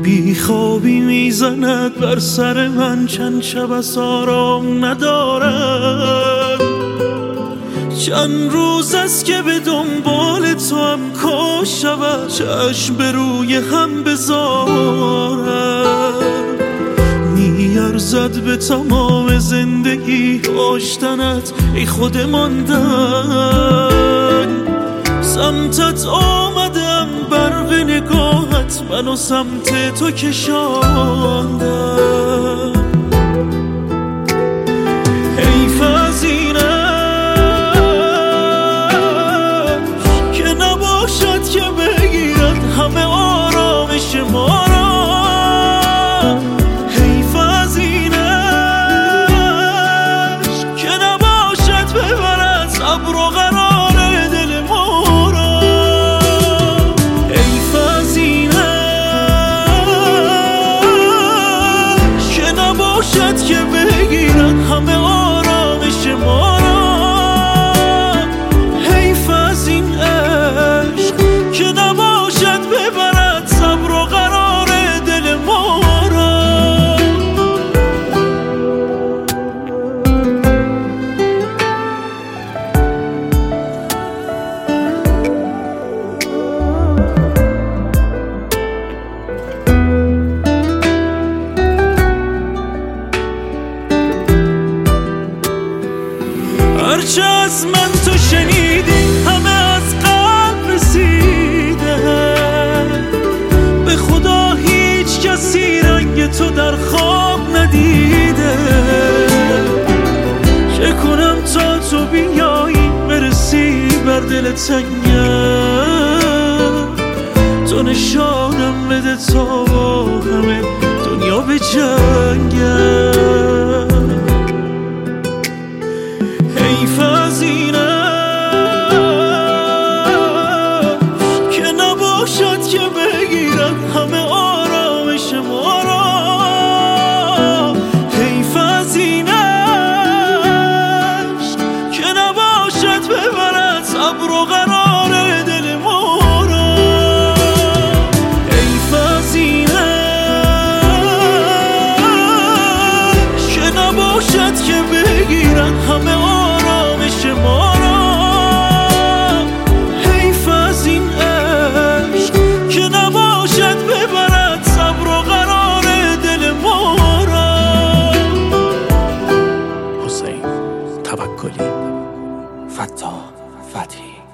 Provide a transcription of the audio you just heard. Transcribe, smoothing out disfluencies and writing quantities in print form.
بیخوابی میزند بر سر من، چند شب از آرام ندارم. چند روز است که به دنبال تو هم کاش شود چشم به روی هم بذارم. میارزد به تمام زندگی داشتنت ای خود ماندن. سمتت آمدم برق نگاهت منو سمت تو کشاندم. حیف از اینش که نباشد که بگیرد همه آرامش ما را. حیف از اینش که نباشد ببرد صبر و قرار دل ما را. حیف از اینش که نباشد که بگیرد همه آرامش ما را. حیف از این عشق که نباشد ببرد صبر و قرار دل ما را. هرچه از من تو شنیدی همه از قلب رسیده. به خدا هیچ کسی رنگ تو در خواب ندیده. چه کنم تا تو بیایی برسی بر دل تنگم. تو نشانم بده تا با همه دنیا به جنگم. حیف از اینش که نباشد که بگیرد همه آرامش ما را. حیف از اینش که نباشد ببرد صبر و قرار دل ما را. حیف از اینش که نباشد که بگیرد همه آرامش ما را. حیف از این عشق که نباشد ببرد صبر و قرار دل ما را. حسین توکلی، فتاح فتحی.